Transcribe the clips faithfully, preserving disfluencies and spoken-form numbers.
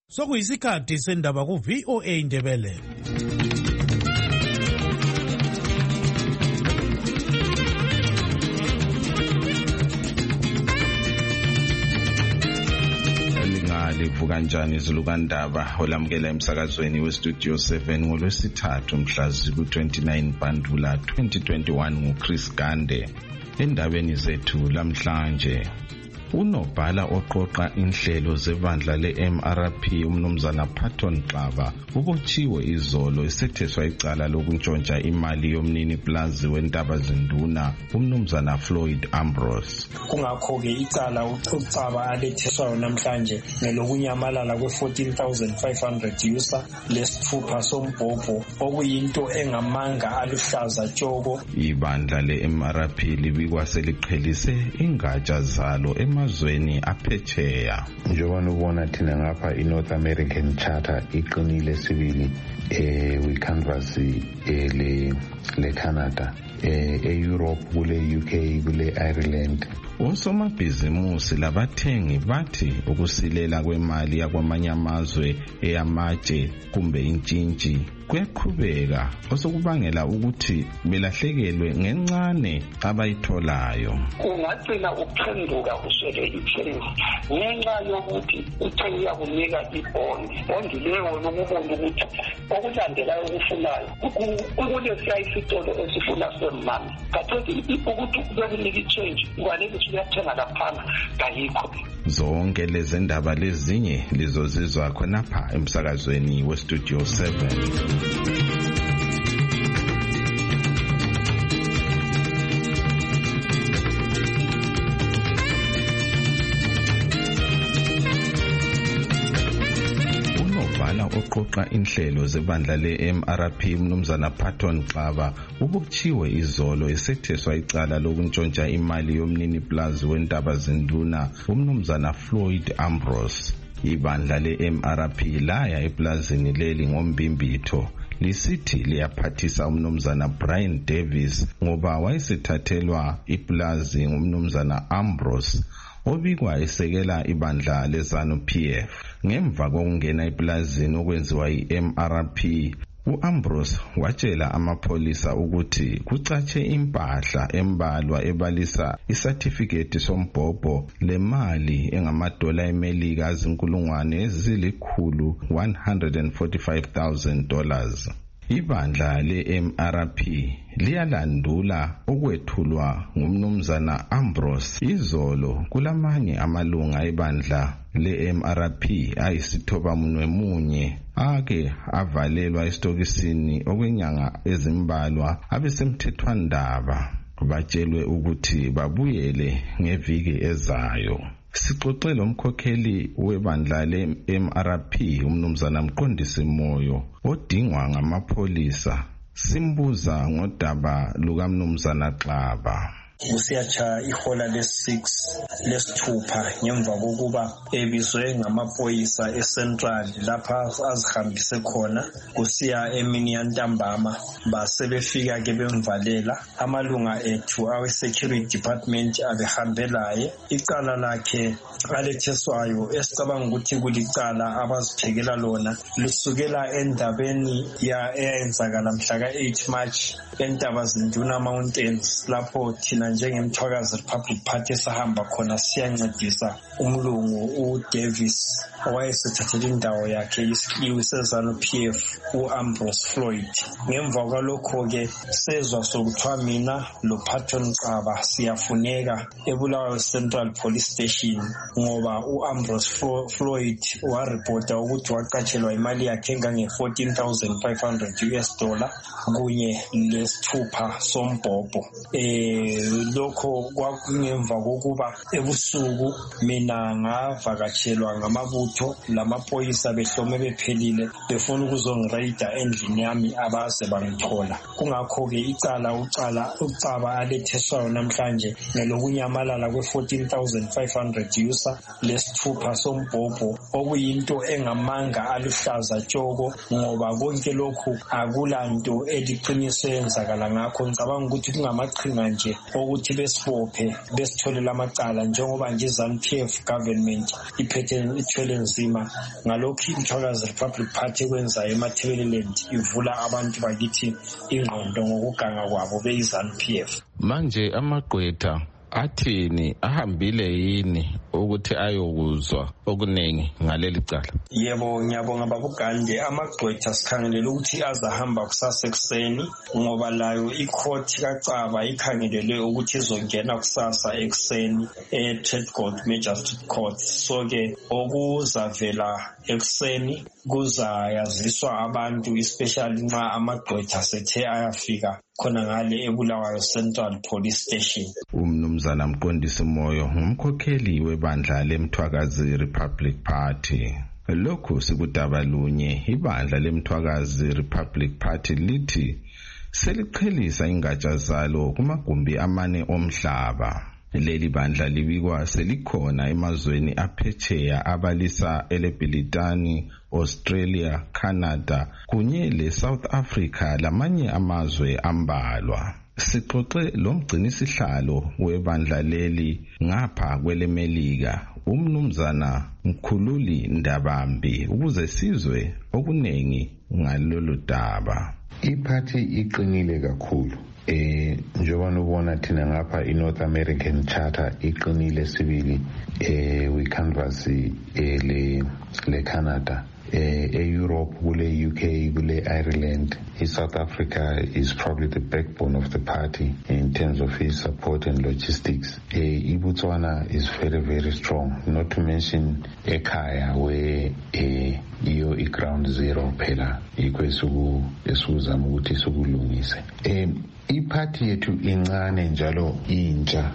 Sokuyisikhathi sendaba ku V O A Indebele. Livuka njani izulu kandaba olamukela emsakazweni westudio seven ngolwesithathu mhla ziku twenty-nine Bandula twenty twenty-one nguChris Gande. Endabeni zethu lamhlanje, unobhala oqoqa inhlelo zebandla le-M R P umnumzana Patton Xaba ubotshiwe izolo esetheswa icala lokuntshontsha imali yomnini plazi weNtabazinduna umnumzana Floyd Ambrose. Kungakho-ke icala uXaba aletheswayo namhlanje ngelokunyamalala kwe-fourteen thousand five hundred user lesithupha sombhobho okuyinto engamanga aluhlaza tshoko. Ibandla le-M R P libikwa seliqhelise ingatsha zalo emazweni aphetsheya. Njengoba ubona thina ngapha i-North American Charter iqinile sibili eh we canvas eh le le Canada eh e-Europe kule U K kule Ireland. Osomabhizimusi labathengi bathi ukusilela kwemali yakwamanye amazwe eyamatshe kumbe intshintshi kuyaqhubeka osokubangela ukuthi belahlekelwe ngencane abayitholayo. Ungagcina uphenduka uswele ichange ngenxa yokuthi ichange yakunika ibond bond leyo lokubona ukuthi okulandelayo okufunayo ukulesiya isitolo esifuna semali kathi ukuthi bekunika ichange kwanele uyathenga laphana kayikho. Zonke lezi ndaba lezinye lizozizwa khonapha emsakazweni westudio seven. Oqoqa inhlelo zebandla le-M R P umnumzana Patton Xaba ubotshiwe izolo esetheswa icala lokuntshontsha imali yomnini plazi weNtabazinduna umnumzana Floyd Ambrose. Ibandla le-M R P laya eplazini leli ngombimbitho lisithi liyaphathisa umnumzana Brian Davis ngoba wayesithathelwa iplazi ngumnumzana Ambrose obikwa esekela ibandla leZanu P F. Ngemva kokungena eplazini okwenziwa i-M R P, uAmbrose watshela amapholisa ukuthi kucatshe impahla embalwa ebalisa isatifiketi sombhobho lemali engamadola eMelika azinkulungwane ezilikhulu one hundred forty-five thousand dollars. Ibandla le-M R P liyalandula okwethulwa ngumnumzana Ambrose izolo kulamanye amalunga ebandla le-M R P ayisithoba munwe munye ake avalelwa esitokisini okwenyanga ezimbalwa abesemthethwandaba batshelwe ukuthi babuyele ngeviki ezayo. Sixoxele umkhokheli webandla le-M R P umnumzana Mqondisi Moyo odingwa ngamapholisa simbuza ngodaba lukamnumzana Xaba. Kusiyatsha ihola le-six lesithupha ngemva kokuba ebizwe ngamaphoyisa eCentral lapha azihambise khona kusiya emini yantambama basebefika ke bemvalela amalunga ethu awe-security department abehambelaye icala lakhe aletheswayo esicabanga ukuthi kulicala abaziphekela lona lusukela endabeni eyayenzakala mhla ka-eight March eNtabazinduna Mountains lapho thina njengemthwakazi Republic Party sahamba khona siyancedisa umlungu uDavis owayesithathele indawo yakhe isikiwi seZanu P F uAmbrose Floyd. Ngemva kwalokho-ke sezwa sokuthiwa mina loPatton Xaba siyafuneka eBulawayo Central Police Station ngoba uAmbrose Floyd waripota ukuthi waqatshelwa imali yakhe engange-fourteen thousand five hundred US dollar kunye lesithupha sombhobho. Eh lokho kwakungemva kokuba ebusuku mina ngavakatshelwa ngamabutho lamaphoyisa behlome bephelile befuna ukuzongirayida endlini yami abaze bangithola. Kungakho-ke icala ucala uCaba aletheswayo namhlanje ngelokunyamalala kwe-fourteen thousand five hundred user lesithupha sombhobho okuyinto engamanga aluhlaza tshoko ngoba konke lokhu akulanto eliqiniso yenzakala ngakho ngicabanga ukuthi kungamaqhinga nje ukuthi besibophe besitholela amacala njengoba nje iZANU P F government iphethe ithwele nzima ngalokho iMthwakazi Republic Party kwenzayo eMatabeleland ivula abantu bakithi ingqondo ngokuganga kwabo beyiZANU P F. Manje amagqwetha athini ahambile yini ukuthi ayokuzwa okuningi ngaleli cala? Yebo, ngiyabonga babugande. Amagqwetha sikhangelela ukuthi azahamba kusasa ekuseni ngoba layo icourt kaCaba ikhangelele ukuthi izongena kusasa ekuseni e-Trade Court Magistrate Court. So ke okuzavela ekuseni kuzayaziswa abantu especially nxa amagqwetha sethe ayafika khona ngale eBulawayo Central Police Station. Umnumzana Mqondisi Moyo ngumkhokheli webandla leMthwakazi Republic Party. Lokhu sikudaba lunye ibandla leMthwakazi Republic Party lithi seliqhelisa ingatsha zalo kumagumbi amane omhlaba. Leli bandla libikwa selikhona emazweni aphetsheya abalisa eLebhilitani, Australia, Canada kunye leSouth Africa lamanye amazwe ambalwa. Sixoxe lomgcinisihlalo webandla leli ngapha kwelemelika umnumzana Mkhululi Ndabambi ukuze sizwe okunengi ngalolu daba. Iphathi iqinile kakhulu. Eh njengoba nubona thina ngapha iNorth American Charter iqinile sibili eh we canvas eh le le Canada eh eEurope kule U K kule Ireland. South Africa is probably the backbone of the party in terms of its support and logistics. Eh iBotswana is very very strong, not to mention ekhaya where eh iyo iground zero phela ikwesuku esuzama ukuthi sokulungise. Eh iphathi yethu incane njalo intsha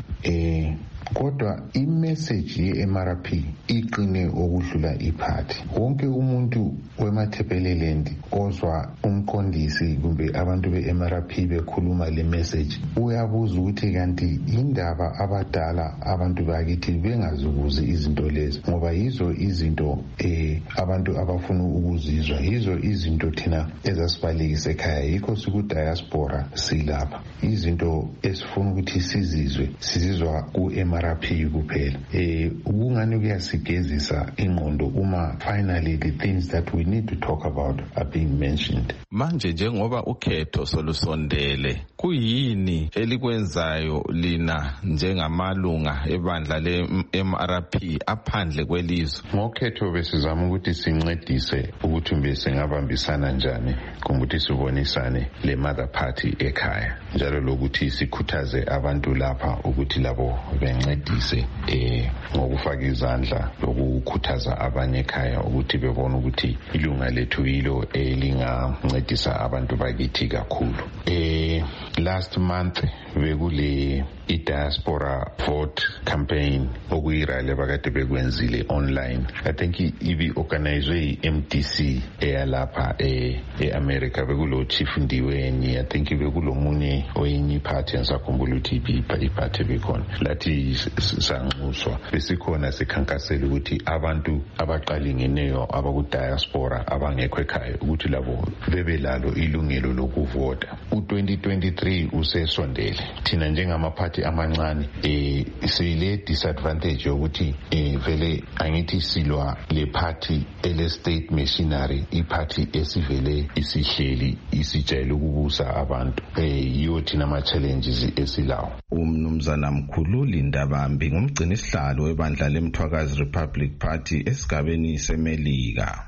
eh kodwa imessage ye-M R P iqine okudlula iphathi. Wonke umuntu weMatabeleland ozwa umqondisi kumbe abantu be-M R P bekhuluma le message uyabuza ukuthi kanti indaba abadala abantu bakithi bengazukuzi izinto lezi ngoba yizo izinto eh abantu abafuna ukuzizwa, yizo izinto thina ezasibalekisa ekhaya, yikho siku diaspora silapha. Izinto esifuna ukuthi sizizwe sizizwa ku-M R P kuphela. Eh ukungani kuyasigezisa ingqondo uma finally the things that we need to talk about are being mentioned. Manje njengoba ukhetho solusondele kuyini elikwenzayo lina njengamalunga ebandla le-M R P aphandle kwelizwe? Ngokhetho besizama ukuthi sincedise ukuthi mbe singabambisana njani ukuthi sibonisane le mother party ekhaya njalo lokuthi sikhuthaze abantu lapha ukuthi labo bencedise eh ngokufaka izandla lokukhuthaza abanye ekhaya ukuthi bebone ukuthi ilunga lethu yilo elingancedisa abantu bakithi kakhulu. Eh last month bekule i-diaspora vote campaign okuyirally bakade bekwenzile online. I think ibi organizwe i-M D C eyalapha e-America bekulo Chief Ndiweni. I think bekulomunye oyinye party engisakhumbula ukuthi iphathi bekhona lathi sanxuswa besikhona sikhankasela ukuthi abantu abaqalingeneyo abaku-diaspora abangekho ekhaya ukuthi labo bebelalo ilungelo lokuvota. U-twenty twenty-three usesondele. Thina njengamaphathi amancane eh sile disadvantage yokuthi eh vele angithi silwa le party ele state machinery, iphathi esivele isihleli isijayele ukubusa abantu eh yiyo thina ama challenges esilawo. Umnumzana Mkhululi Ndabambi ngumgcinisihlalo webandla leMthwakazi Republic Party esigabeni semelika.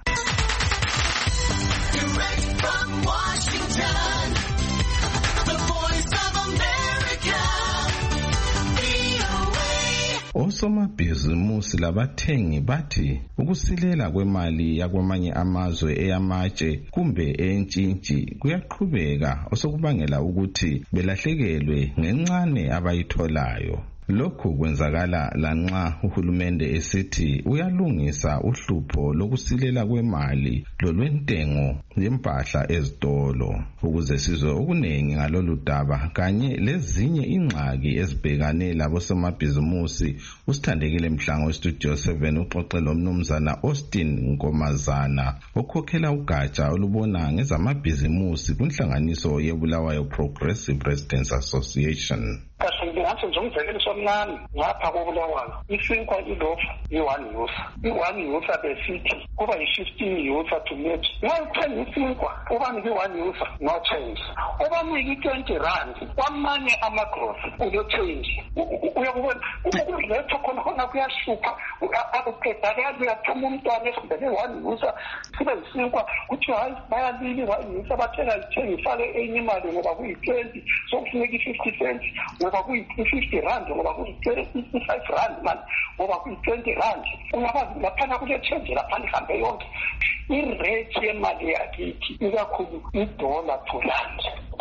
Osomabhizimusi labathengi bathi ukusilela kwemali yakwamanye amazwe eyamatshe kumbe entshintshi kuyaqhubeka osokubangela ukuthi belahlekelwe ngencane abayitholayo. Lokhu kwenzakala lanxa uhulumende esithi uyalungisa uhlupho lokusilela kwemali lolwentengo yempahla ezitolo. Ukuze sizwe okunengi ngalolu daba kanye lezinye ingxaki ezibhekane labosomabhizimusi, usithandekile Mhlango Studio seven uxoxe lomnumzana Austin Nkomazana okhokhela ugatsha olubona ngezamabhizimusi kunhlanganiso yeBulawayo Progressive Residents Association. kahle ngingathi nje umzekelo somncane ngapha koBulawayo isinkwa ilofa i-one yusa i-one yusa besithi kuba yi-fifteen yusa to meet ngayithenga isinkwa ubani ki-one yusa no change ubani ki-twenty rand kwamanye amagrosi uno-change uyakubona ukuletha khona khona kuyashupha akuqeda kuyathuma umntwana esibheke one yusa sibe isinkwa kuthi hayi bayalili one yusa bathenga lithenga ifake enye imali ngoba kuyi-twenty sokufuneka i-fifty cents ngoba kuyi-fifty rand ngoba kuyi-five rand mani ngoba kuyi-twenty rand ungabazi laphana kule-change laphana ihambe yonke irate yemali yakithi ikakhulu idola to rand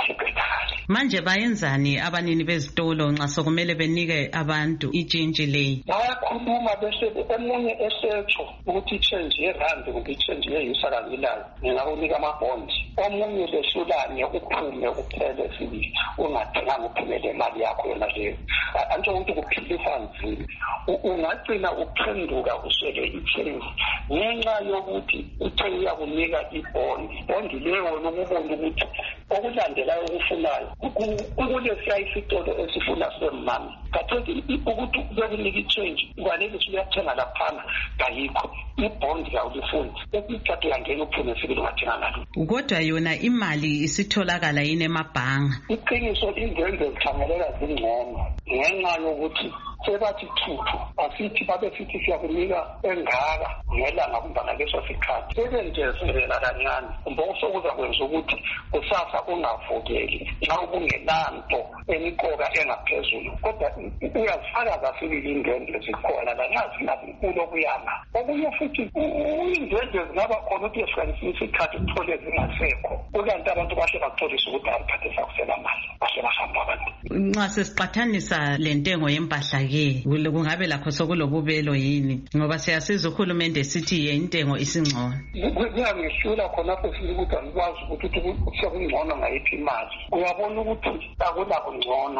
manje bayenzani abanini bezitolo nxa sokumele benike abantu itshintshi leyi bayakhuluma bese omunye esetsho ukuthi ichange yerandi kumbe ichange yeyisa kangilayo ngingakunika amabhondi omunye lesulane uphume uphele sibili ungathenganga uphumele imali yakho yona leyo antsho ukuthi kuphilisa nzima ungagcina uphenduka uswele ichange ngenxa yokuthi uthe uyakunika ibhondi bondi leyo wena ukubona ukuthi okulandelayo okufunayo ukulesiya isitolo esifuna semama kathethi ukuthi bekunika ichange kwanele uyathenga laphana kayikho ibhondi yawulifuni ekuthatha yangena uphume sibili ungathenga ngalo kodwa yona imali isitholakala yini emabhanga iqiniso izenzo zikhangeleka zingcono ngenxa yokuthi sebathi thuthu asithi babe sithi siyakunika engaka ngelanga kumba ngaleso sikhathi sebengezelela kancane kumbe usokuza kwenza ukuthi kusasa ungavukeli nxa ubungelanto emiqoka engaphezulu kodwa uyazifaka kasibili indwendwe zikhona lanxa zingazinkulu okuyama okunye futhi indwendwe zingaba khona ukuthi esikanisa isikhathi uthole zingasekho ukanti abantu bahle batholisa ukuthi abaphathe sakusela mali bahle bahamba abantu nxa sesiqathanisa le ntengo yempahla ke kungabe lakho sokulobubelo yini ngoba siyasiza uhulumende sithi ye intengo isingcono kuyangihlula khonapho sithi ukuthi angikwazi ukuthi sekungcono ngayiphi imali uyabona ukuthi akulabungcono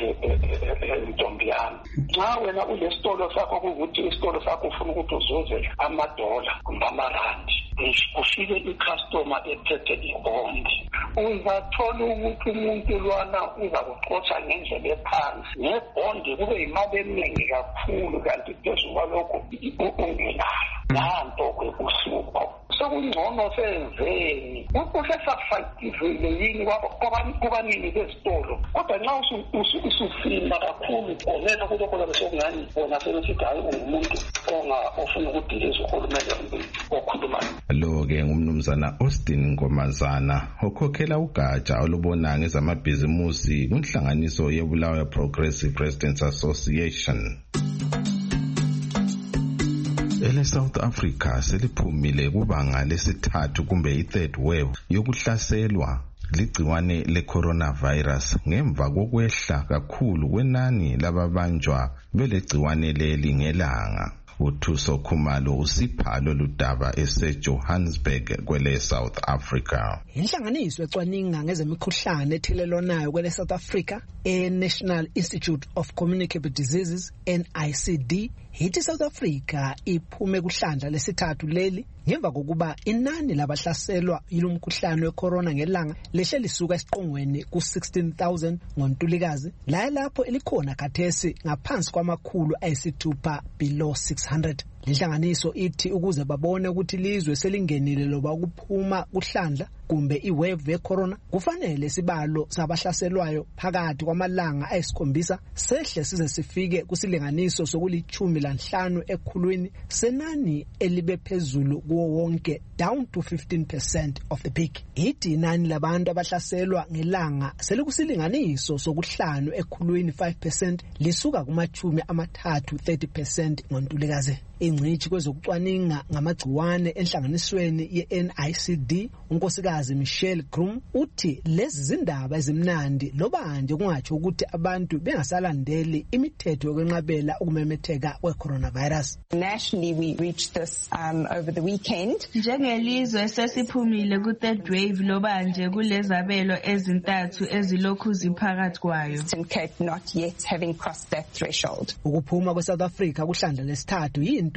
ntombi yami nxa wena ulesitolo sakho kukuthi isitolo sakho ufuna ukuthi uzuze amadola kumbe amarandi kufike icustomer ethethe ibhondi uzathola ukuthi umuntu lwana uzakuxotsha ngendlela ephansi nebhondi kube imali eningi kakhulu kanti phezu kwalokho ungelayo nanto kwekuhlupho sokungcono senzeni usesafakivile yini kwabanini bezitolo kodwa nxa usufima kakhulu ovela kulokho labe sokungani bona sebesithi hayi ungumuntu ofuna ukudiliza uhulumende okhulumayo lo-ke ngumnumzana Austin Ngomazana okhokhela ugatsha olubona ngezamabhizimusi kunhlanganiso yeBulawayo Progressive Residents Association. Ele South Africa seliphumile kubanga lesithathu kumbe i-third wave yokuhlaselwa ligciwane le-coronavirus ngemva kokwehla kakhulu kwenani lababanjwa belegciwane leli ngelanga. uThuso Khumalo usipha lolu daba eseJohannesburg kwele South Africa. Inhlanganiso ecwaninga ngezemikhuhlane ethelelwanayo kwele South Africa e-National Institute of Communicable Diseases N I C D hithi South Africa iphume kuhlandla lesithathu leli ngemva kokuba inani labahlaselwa yilomkhuhlane wecorona ngelanga lehle lisuka esiqongweni ku sixteen thousand ngoNtulikazi la lapho elikhona khathesi ngaphansi kwamakhulu ayisithupha below six hundred. Inhlanganiso ithi ukuze babone ukuthi ilizwe selingenile loba ukuphuma kuhlandla kumbe iwave yecorona kufanele sibalo sabahlaselwayo phakathi kwamalanga ayisikhombisa sehle size sifike kusilinganiso sokulichumi lanhlanu ekhulwini senani elibe phezulu kuwo wonke down to fifteen percent of the peak. Ithi inani labantu abahlaselwa ngelanga selikusilinganiso sokuhlanu ekhulwini five percent lisuka kumachumi amathathu thirty percent ngoNtulikazi. Ingcitshi kwezokucwaninga ngamagciwane enhlanganisweni ye-N I C D unkosikazi Michelle Groom uthi lezi zindaba ezimnandi loba nje kungatsho ukuthi abantu bengasalandeli imithetho yokwenqabela ukumemetheka kwe-coronavirus. Nationally we reached this um, over the weekend. Njengelizwe sesiphumile ku-third wave loba nje kulezabelo ezintathu ezilokhu ziphakathi kwayo. Cape not yet having crossed that threshold. Ukuphuma kwe-South Africa kuhlandla lesithathu yinto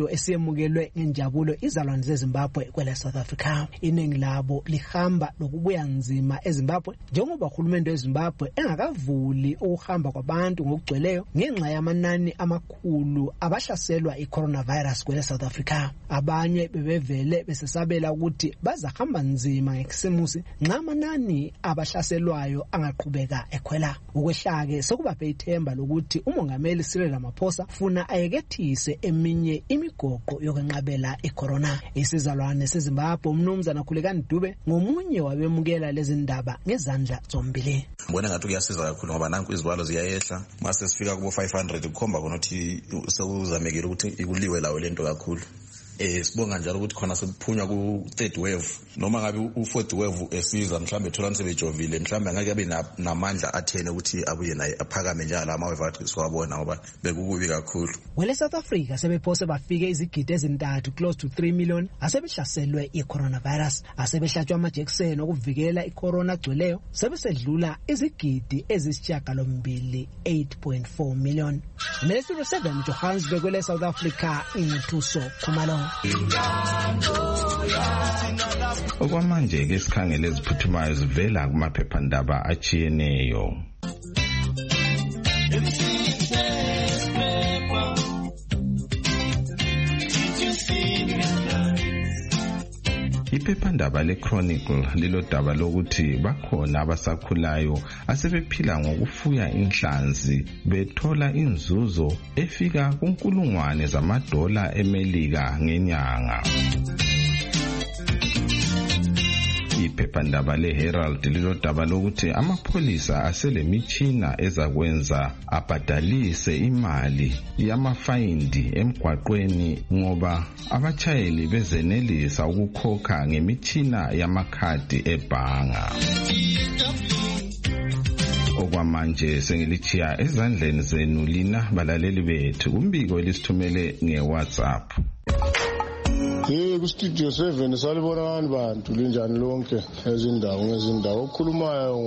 into esiyemukelwe ngenjabulo izalwane zeZimbabwe kwele South Africa. Iningi labo lihamba lokubuya nzima eZimbabwe njengoba uhulumende weZimbabwe engakavuli ukuhamba kwabantu ngokugcweleyo ngenxa yamanani amakhulu abahlaselwa i-coronavirus kwele South Africa. Abanye bebevele besesabela ukuthi bazahamba nzima ngekisimusi nxa amanani abahlaselwayo angaqhubeka ekhwela. Ukwehlake sokubaphe ithemba lokuthi umongameli Cyril Ramaphosa funa ayekethise eminye imigoqo yokwenqabela icorona. Isizalwane seZimbabwe umnumzana Khulekani Dube ngomunye wabemukela lezi ndaba ngezandla zombili. Mbona ngathi kuyasiza kakhulu ngoba nanku izibalo ziyayehla mase sifika kubo five hundred kukhomba ukuthi sekuzamekile ukuthi ikuliwe lawo lento kakhulu. Eh sibonga njalo ukuthi khona sekuphunywa ku third wave noma ngabe u fourth wave esiza mhlambe ethola sebejovile mhlambe ngeke abe namandla athene ukuthi abuye naye aphakame njalo ama wave athi siwabona ngoba bekukubi kakhulu. Kwele South Africa sebephose bafike izigidi ezintathu close to three million asebehlaselwe i-coronavirus asebehlatshwa amajekiseni okuvikela i-corona agcweleyo sebesedlula izigidi ezisishiyagalombili eight point four million. Ministry of seven Johannesburg kwele South Africa inguThuso Khumalo. Okwamanje ke sikhangele eziphuthumayo zivela kumaphephandaba achiyeneyo. Iphephandaba leChronicle lilodaba lokuthi bakhona abasakhulayo asebephila ngokufuya inhlanzi bethola inzuzo efika kunkulungwane zamadola eMelika ngenyanga. Iphephandaba leHerald lilodaba lokuthi amapholisa aselemitshina ezakwenza abhadalise imali yamafayindi emgwaqweni ngoba abachayeli bezenelisa ukukhokha ngemitshina yamakhadi ebhanga. Okwamanje sengilichiya ezandleni zenu lina balaleli bethu umbiko elisithumele ngeWhatsApp. Hey ku studio seven salibona abantu linjani lonke ezindawo ngezindawo okhulumayo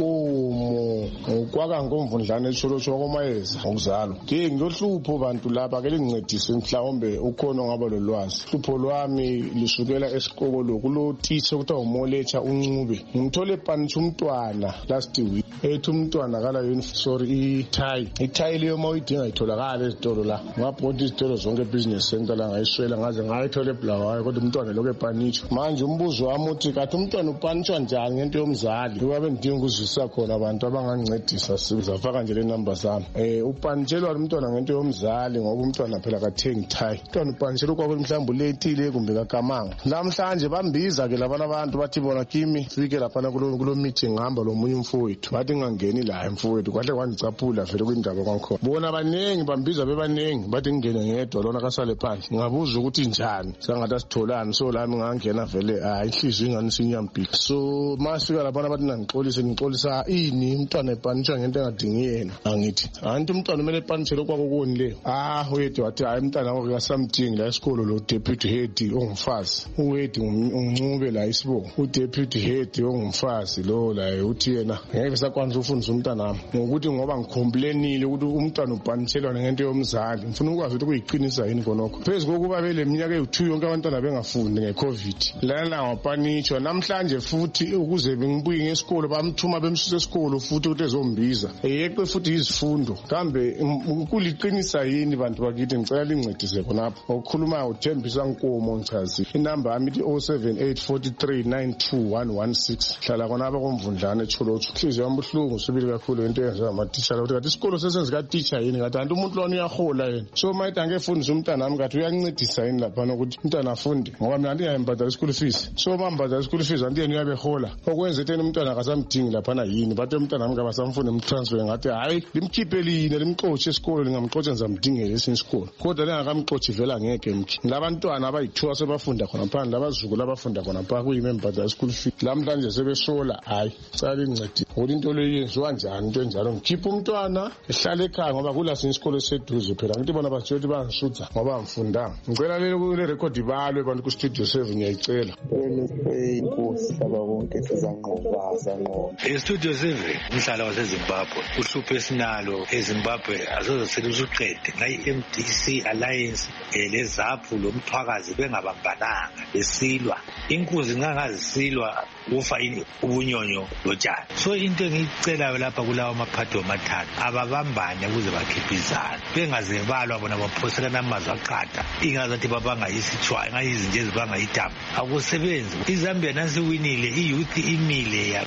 nkomo kwaka ngomvundlane esholotsho kwamayeza ngokuzalwa ke ngiyohlupho abantu lapha ke lincedise mhlawumbe ukhona ngaba lolwazi hlupho lwami lisukela esikolo kulo tise kuthiwa umolecha uncube ngimthole panithi umntwana last week ethi umntwana kala sorry itie itie leyo mawuyidinga itholakala ezitolo la ngabhodi izitolo zonke business center la ngayiswela ngaze ngayithola eblawayo kodwa umntwana lokho epanicho manje umbuzo wami uthi kathi umntwana upanishwa njani ngento yomzali ngoba bendinga ukuzwisa khona abantu abangancedisa sizafaka nje le number zami eh upanishelwa umntwana ngento yomzali ngoba umntwana phela kathengi tie umntwana upanishelwa kwakho mhlawumbe letile kumbe kakamanga namhlanje bambiza ke labana abantu bathi bona kimi fike lapha kulo kulo meeting ngihamba lo munye umfowethu bathi ngangeni la emfowethu kwahle kwangicaphula vele kwindaba kwakhona bona abanengi bambiza bebanengi bathi ngingene ngedwa lona kasale phansi ngabuza ukuthi njani sangathi asitholani so lami ngangena vele hayi inhliziyo ingani sinyambika so masifika lapha bathi nangixolise ngixolisa ini umntwana epanishwa ngento engadingi yena angithi anti umntwana umele epanishelwe kwakho koni leyo ah wethu wathi hayi umntwana wakhe kasamdingi la esikolo lo deputy head ongumfazi uwedi umncube la isibongo u deputy head ongumfazi lo la uthi yena ngeke sakwanisa ufundisa umntwana wami ngokuthi ngoba ngicomplainile ukuthi umntwana upanishelwa ngento yomzali ngifuna ukwazi ukuthi kuyiqinisa yini konokho phezulu kokuba bele minyaka ewu-two yonke abantwana bengafundi ngecovid lana wapanishwa namhlanje futhi ukuze bengibuye ngesikolo bamthuma bemsusa esikolo futhi ukuthi ezombiza eyeqe futhi izifundo kambe kuliqinisa yini bantu bakithi ngicela lincedise khonapho okukhulumayo uThembisa Nkomo ngichazi inamba yami ithi oh seven eight four three nine two one one six hlala khonapha komvundlane eCholotho inhliziyo yami buhlungu sibili kakhulu into eyenza amatitshala ukuthi kathi isikolo sesenzika teacher yini kathi anti umuntu lona uyahola yena so mayithi angefundisa umntana wami kathi uyancedisa yini lapha ukuthi umntana afunde ngoba mina ndingayembhadala school fees so bambhadala school fees anti yena uyabehola okwenza etheni umntwana akasamdingi laphana yini bathi umntana wami kabasamfune umtransfer ngathi hayi limkhiphe line limxotshe esikolo lingamxotsha nizamdingela esinye isikolo kodwa lingakamxotshi vela ngeke mki labantwana abayithiwa sebafunda khona phandle labazukulu abafunda khona pha kuyimi embhadala school fees lamhlanje sebesola hayi cala lincedi ukuthi into leyo yenziwa njani into enjalo ngikhipha umntwana ehlala ekhaya ngoba kula sinye isikolo esiseduze phela ngithi bona batshela ukuthi bangisutha ngoba ngifundanga ngicela lelo kule record ngibalwe bantu ku-studio seven ngiyayicela inkosi hlaba konke sizanqoba zanqoba e-studio seven umhlala wasezimbabwe uhlupho esinalo ezimbabwe asoze selusuqede ngayi-M D C Alliance um lezaphu lomthwakazi bengabambananga besilwa inkunzi ngangazisilwa ufa ubunyonyo lotshani. So into engiyicelayo lapha kulawo maphathi womathathu ababambane ukuze bakhiphizane bengazebalwa bona baphoselana amazwi aqatha ingazathi babanga isithwayo ngayizinto ezibanga idaba akusebenzi. iZambia nasiwinile iyouth imile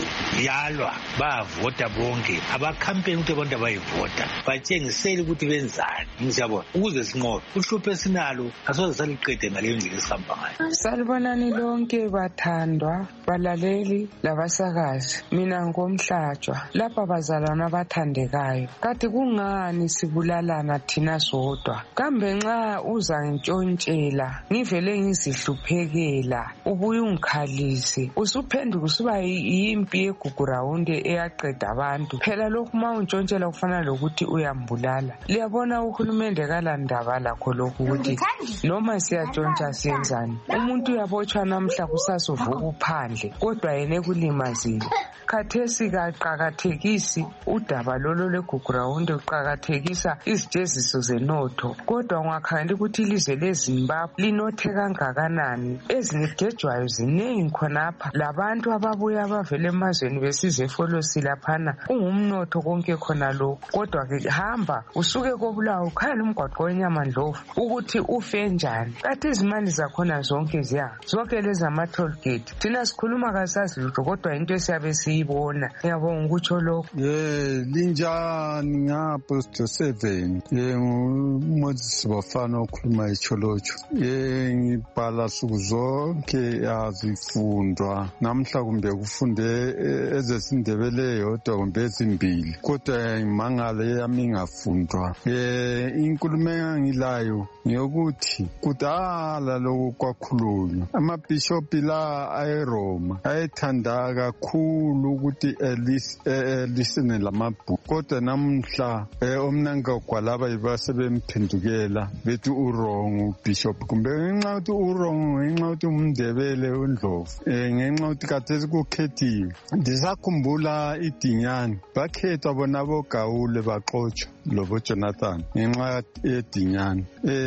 yalwa bayavota bonke abakhampeni ukuthi abantu abayivota batshengisele ukuthi benzani ngiyabona ukuze sinqobe uhlupho esinalo asoze saliqede ngaleyo ndlela esihamba ngayo. Salibonani lonke bathandwa balaleli labasakazi, mina ngomhlatshwa lapha bazalwana abathandekayo. Kati kungani sibulalana thina sodwa? Kambe nxa uzantshontshela ngivele ngizihluphekela ubuye ungikhalise usuphenduka usuba yimpi yegugurawunde eyaqeda abantu. Phela lokhu ma untshontshelwa kufana lokuthi uyambulala. Liyabona uhulumende kalandaba lakho lokhu ukuthi noma siyatshontsha siyenzani. Umuntu uyabotshwa namhla kusasuvuka uphandle kodwa yena ekulimazile. Khathesi kaqakathekisi udaba lolo lwegugurawunde uqakathekisa izijeziso zenotho. Kodwa ungakhangela ukuthi ilizwe leZimbabwe linothe kangakanani. Ezingejwayo ziningi khonapha labantu ababuya abavela emazweni besize efolosi laphana ungumnotho konke khona lokho. Kodwa ke hamba usuke koBulawayo ukhala umgwaqo wenyamandlovu ukuthi ufe njani. Kathi izimali zakhona zonke ziya zonke lezi ama toll gate thina sikhuluma kasazi lutho kodwa into esiyabe siyibona. Ngiyabonga ukutsho lokho. Eh linjani ngapha studio seven eh uMoses Bafana okhuluma eCholocho. Eh ngibhala suku zonke azifundwa namhla kumbe kufunde ezesindebele yodwa kumbe ezimbili kodwa imangale yami ngafundwa. Eh inkulumo engilayo ngiyokuthi kudala lokho kwakhulunywa amabishop la ayeRoma ayethanda kakhulu ukuthi elisene lamabhuku kodwa namhla omnanga kwalaba ibasebemphendukela bethi urong ubishop kumbe ngenxa ukuthi urong ngenxa ukuthi umndebele uNdlovu ngenxa ukuthi khathesi kukhethiwe. Ndisakhumbula iDinyani bakhethwa bona boGawule baxotsha lobo Jonathan ngenxa yeDinyani.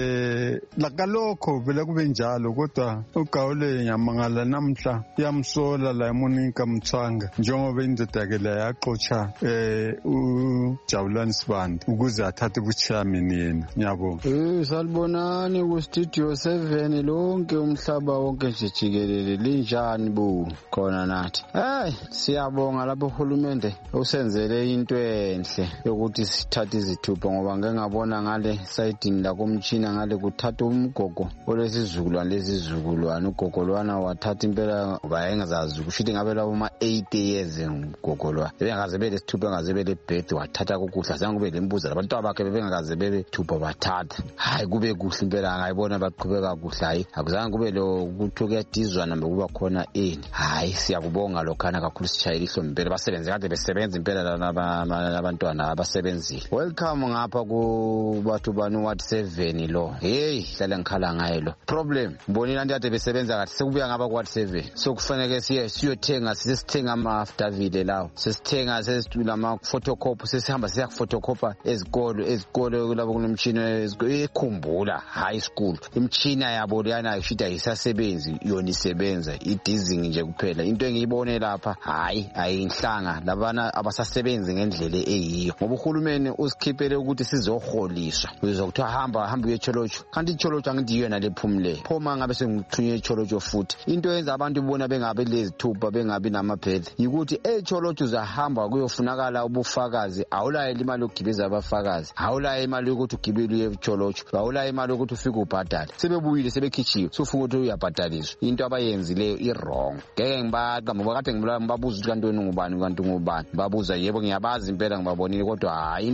Eh lakalokho vele kube njalo kodwa uGawule nyamangala namhla yamsola la Monica Mthwanga njengoba indoda ke la yaxotsha eh uJabulani Sibanda ukuze athathe ubuchairman yena. Ngiyabonga. Eh salibonani ku studio seven lonke umhlaba wonke nje jikelele linjani bu khona nathi. Hey siyabonga lapho uhulumende usenzele into enhle yokuthi sithathe izithupha ngoba ngeke ngabona ngale side la komtchina ngale kuthatha umgogo olesizukulwane lesizukulwane ugogolwana wathatha impela bayengazazi kushithi ngabela uma eight years ngogolwa bengakaze bele sithupha engaze bele birth wathatha ukudla zange kube lembuza abantu abakhe bengakaze bele thupha bathatha. Hayi kube kuhle impela ngayibona baqhubeka kuhle. Hayi akuzange kube lo ukuthi kuyadizwana nokuba khona ini. Hayi siyakubonga lokhana kakhulu sishayile ihlombe impela basebenze kade besebenza impela labantwana abasebenzile. Welcome ngapha ku bathu banu what seven lo. Hey hlala ngikhala ngaye lo problem mbonile anti ade besebenza kahle sekubuya ngaba ku what seven so kufanele siye siyothenga sisithenga ama affidavit lawo sisithenga sesitula ama photocopy sesihamba siya photocopy ezikolo ezikolo kulabo kunomtshini ekhumbula high school imtshina yabo leyana ishita isasebenzi yona isebenza idizing nje kuphela. Into engiyibone lapha hayi ayinhlanga labana abasasebenzi ngendlela eyiyo ngoba uhulumeni usikhiphele ukuthi sizoholiswa uzokuthi hamba hamba eCholocho kanti iCholocho angidiyo nalephumule phoma ngabe sengithunywe eCholocho futhi. Into yenza abantu bona bengabe lezithupha bengabi namabhedzi yikuthi eCholocho uzahamba kuyofunakala ubufakazi awulaye imali yokugibeza abafakazi awulaye imali yokuthi ugibele eCholocho awulaye imali yokuthi ufike ubhadale sebebuyile sebekhitshiwe sufuna ukuthi uyabhadaliswa. Into abayenzileyo i-wrong ngeke ngibaqa ngoba kade ngibabuza ukuthi kanti wena ungubani kanti ungubani babuza yebo ngiyabazi impela ngibabonile kodwa hayi into abayenzileyo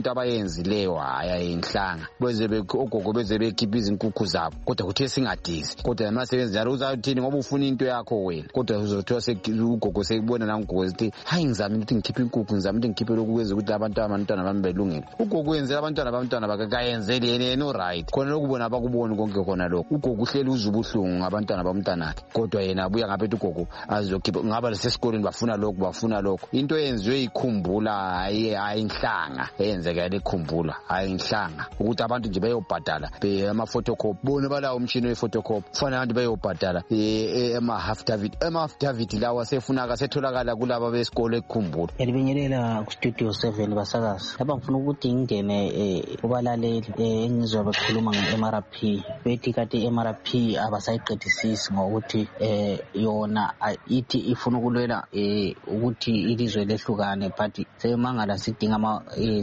abayenzileyo haya inhlanga beze begogo beze bekhipha izinkukhu zabo kodwa kuthe singadizi kodwa namasebenzi njalo uzathini ngoba ufuna into yakho wena kodwa uzothiwa ugogo sekubona nangogo zithi hayi ngizama ukuthi ngikhiphe inkukhu ngizama ukuthi ngikhiphe lokhu kwenza ukuthi abantu abantwana bami belungile ugogo wenzela abantwana abantwana bakayenzeli yena yena right khona lokubona abakuboni konke khona lokho ugogo uhleli uzubuhlungu ngabantwana bamntanakhe kodwa yena abuya ngaphethe ugogo azokhipha ngaba lesesikoleni bafuna lokhu bafuna lokhu into yenziwe ikhumbula hayi inhlanga eyenzeka lekhumbula hayi inhlanga ukuthi abantu nje bayobhadala ama photocopy bona balawo umshini we photocopy fana abantu bayobhadala ema half david ema half david lawa sefuna ka setholakala kulabo besikole ekukhumbula yalibinyelela ku studio seven basakazi lapha ngifuna ukuthi ngingene kubalaleli engizwa bekhuluma nge-M R P bethi kati M R P abasayiqedisisi ngokuthi eh yona ithi ifuna ukulwela ukuthi ilizwe lehlukane but semangala sidinga ama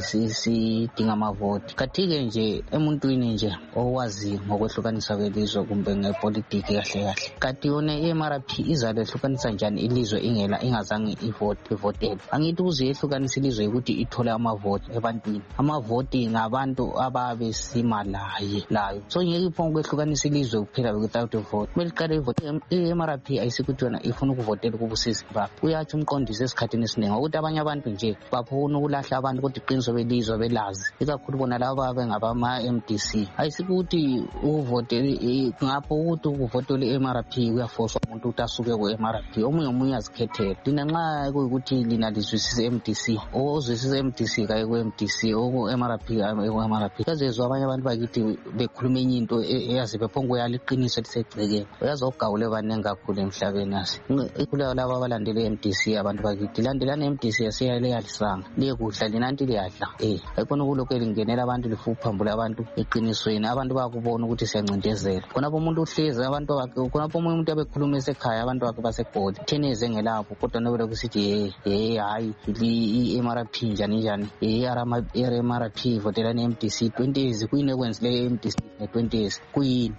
sidinga amavoti kathi-ke nje emuntwini nje owazi ngokwehlukanisa kwelizwe kumbe ngepolitiki kahle kahle kati yona i-M R P izalehlukanisa njani ilizwe ingela ingazange ivote ivotele angithi ukuze yehlukanisa ilizwe ukuthi ithole amavoti ebantwini amavoti ngabantu ababesima laye layo so ngeke iphonga ukwehlukanisa ilizwe kuphela without a vote kumele iqale ivote i-M R P ayisikuthi yona ifuna ukuvotela kubusisi babo uyathi umqondisi esikhathini esiningi ukuthi abanye abantu nje bafuna ukulahla abantu kodwa iqiniso belizwe belazi ikakhulu bona laba abengabama-M D C ayisikuthi uvotele ngapho ukuthi ukuvotela i-M R P kuyafoswa umuntu ukuthi asuke ku-M R P omunye omunye azikhethela lina nxa kuyikuthi lina lizwisise M D C ozwisise M D C kaye ku-M D C oku-M R P ku-M R P kazezwa abanye abantu bakithi bekhuluma enye into eyazi bephongo yala iqiniso elisegcekeni uyazi ogawule baningi kakhulu emhlabeni asi ikhuleka laba abalandela i-M D C abantu bakithi landelani i-M D C yasiyale yalisanga liye kudla linanti liyadla eh ayikona kulokho elingenela abantu lifuphambula abantu eqinisweni abantu bakubona ukuthi siyancindezela khonapho umuntu uhlezi abantu bakhe khonapho umuntu abekhuluma esekhaya abantu bakhe basegoli theneze ngelapho kodwa nobele kusithi hey hey hayi i-M R P njani njani i-M R P votela ne-M D C twenty years kuyini ekwenzile i-M D C ne-twenty years kuyini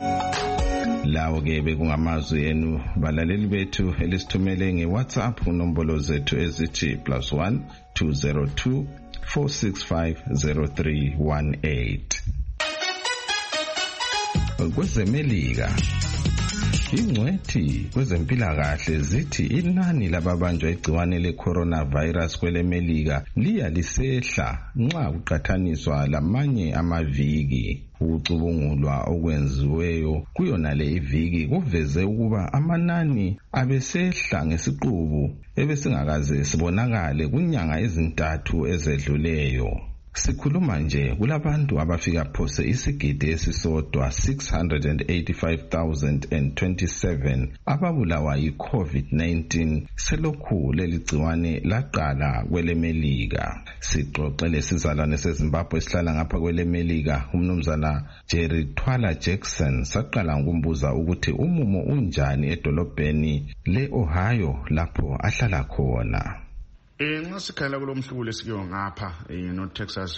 lawo ke bekungamazwi enu balaleli bethu elisithumele nge-WhatsApp unombolo zethu ezithi plus one two zero two four six five zero three one eight. Kwezemelika ingcwethi kwezempilakahle zithi inani lababanjwa igciwane le-coronavirus kwelemelika liya lisehla nxa kuqathaniswa lamanye amaviki. Ukucubungulwa okwenziweyo kuyonale iviki kuveze ukuba amanani abesehla ngesiqubu ebesingakaze sibonakale kunyanga ezintathu ezedluleyo. Sikhuluma nje kulabantu abafika phose isigidi esisodwa six hundred eighty-five thousand twenty-seven ababulawa yi-COVID nineteen selokhu leligciwane laqala kwelemelika. Sixoxele sizalwane seZimbabwe esihlala ngapha kwelemelika umnumzana Jerry Twala Jackson saqala ngokumbuza ukuthi umumo unjani edolobheni le-Ohio lapho ahlala khona. Eh nxa sikhala kulomhlubulo esikiyo ngapha no Texas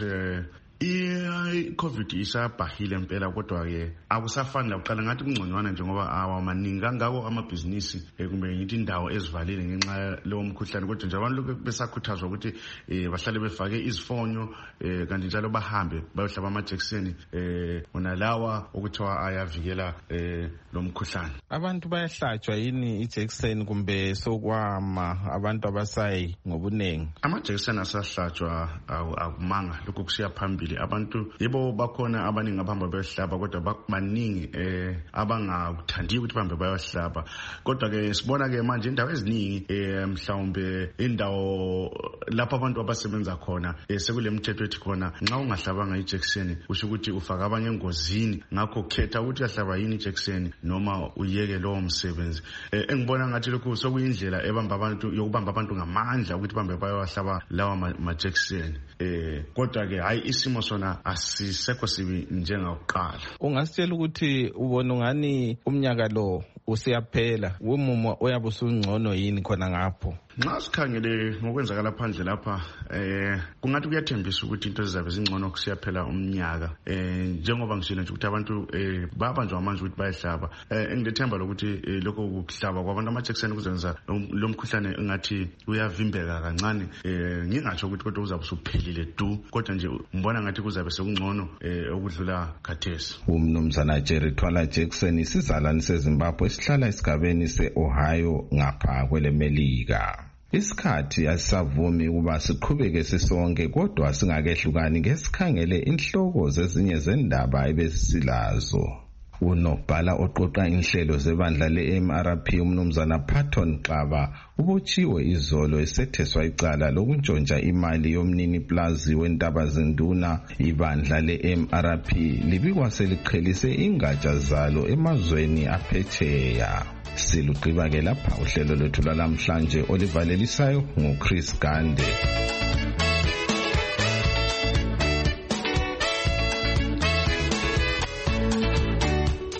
i-COVID isabhahile impela kodwa ke akusafani lakuqala ngathi kungconywana njengoba awamaningi kangako amabhizinisi kumbe ngithi indawo ezivalile ngenxa leyo mkhuhlane kodwa nje abantu besakhuthazwa ukuthi bahlale befake izifonyo kanti njalo bahambe bayohlaba amajekiseni ona lawa okuthiwa ayavikela lo mkhuhlane. Abantu bayahlatshwa yini ijekiseni kumbe sokwama abantu abasayi ngobunengi? Amajekiseni asahlatshwa akumanga lokho kusiya phambili. Abantu yebo bakhona abaningi abahamba bayohlaba kodwa baningi eh abangakuthandi ukuthi bahambe bayohlaba kodwa ke sibona ke manje indawo eziningi eh mhlawumbe indawo lapho abantu abasebenza khona sekule mthetho ethi khona nxa ungahlabanga ijekiseni kusho ukuthi ufaka abanye engozini ngakho khetha ukuthi uyahlaba yini ijekiseni noma uyeke lowo msebenzi. Engibona ngathi lokho sokuyindlela ebamba abantu yokubamba abantu ngamandla ukuthi bahambe bayohlaba lawa majekiseni eh kodwa ke hayi isimo sona asisekho sibi njengakuqala. Ungasitshela ukuthi ubona ungani umnyaka lo usiyaphela umumo oyabe usungcono yini khona ngapho? nxa sikhangele ngokwenzakala phandle lapha eh kungathi kuyathembisa ukuthi into zizabe zingcono kusiyaphela umnyaka eh njengoba ngishilo nje ukuthi abantu eh babanjwa manje ukuthi bayahlaba eh engilethemba lokuthi lokho kuhlaba kwabantu amajekiseni kuzenza lo mkhuhlane engathi uyavimbeka kancane eh ngingatsho ukuthi kodwa uzabe usuphelile du kodwa nje mbona ngathi kuzabe sekungcono eh okudlula khathesi. Umnumzana Jerry Thwala Jackson isizalwane seZimbabwe esihlala esigabeni se-Ohio ngapha kwelemelika. Isikhathi asisavumi ukuba siqhubeke sisonke kodwa singakehlukani ngesikhangele inhloko zezinye zendaba ebesisilazo. Unobhala oqoqa inhlelo zebandla le-M R P umnumzana Patton Xaba ubotshiwe izolo esetheswa icala lokuntshontsha imali yomnini plazi weNtabazinduna. Ibandla le-M R P libikwa seliqhelise ingatsha zalo emazweni aphetsheya. Silugqiba ke lapha uhlelo lwethu lwalamhlanje olivalelisayo nguChris Gande.